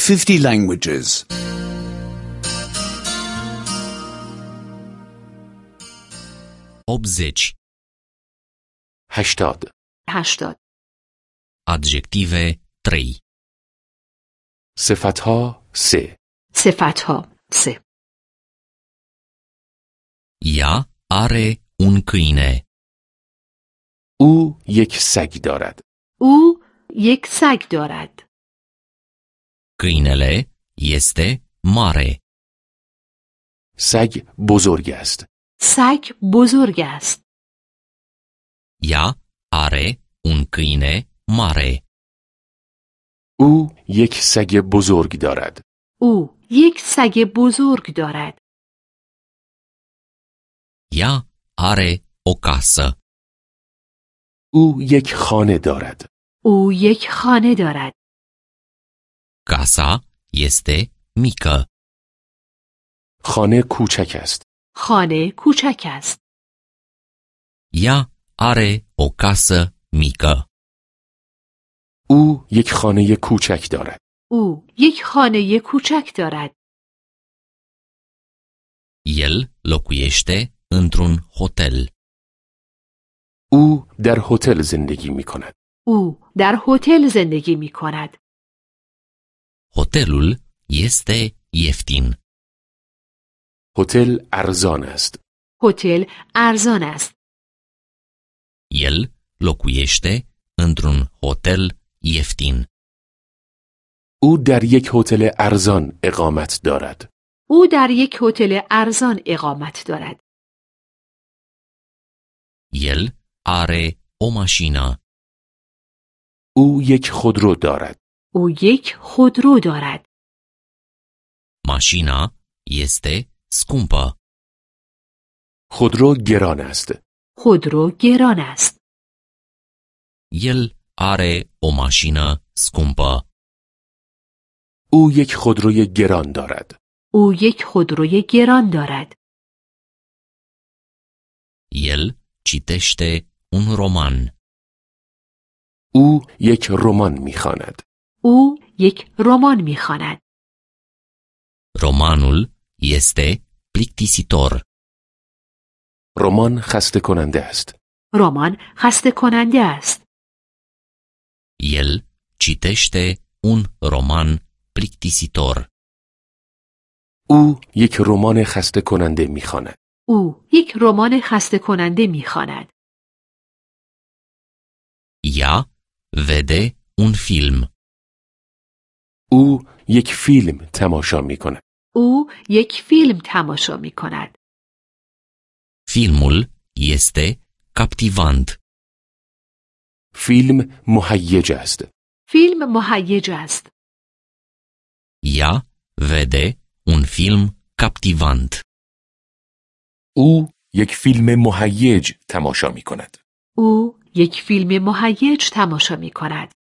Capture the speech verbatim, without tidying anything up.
fifty languages. optzeci. هشتاد. هشتاد. Adjective trei. صفتها سه. صفتها سه. Ea are un câine. او یک سگ دارد. او یک سگ دارد. Câinele este mare. سگ بزرگ است. سگ بزرگ است. Ea are un câine mare. او یک سگ بزرگ دارد. او یک سگ بزرگ دارد. Ea are o casă. او یک خانه دارد. او یک خانه دارد. Casa este mică. خانه کوچک است. خانه کوچک است. Ea are o casă mică. او یک خانه کوچک دارد. او یک خانه کوچک دارد. El locuiește într-un hotel. او در هتل زندگی می کند. او در هتل زندگی می کند. Hotelul este ieftin. هتل ارزان است. هتل ارزان است. El locuiește într-un hotel ieftin. او در یک هتل ارزان اقامت دارد. او در یک هتل ارزان اقامت دارد. El are o mașină. او یک خودرو دارد. او یک خودرو دارد. Mașina este scumpă. خودرو گران است. خودرو گران است. El are o mașină scumpă. او یک خودروی گران دارد. او یک خودروی گران دارد. El citește un roman. او یک رمان می‌خواند. او یک رمان می‌خواند. Romanul este plictisitor. رمان خسته کننده است. رمان خسته کننده است. El citește un roman plictisitor. او یک رمان خسته کننده می‌خواند. او یک رمان خسته کننده می‌خواند. Ea vede un film. او یک فیلم تماشا می‌کند. او یک فیلم تماشا می‌کند. Filmul este captivant. فیلم مهیج است. فیلم مهیج است. Ea vede un film captivant. او یک فیلم مهیج تماشا می‌کند. او یک فیلم مهیج تماشا می‌کند.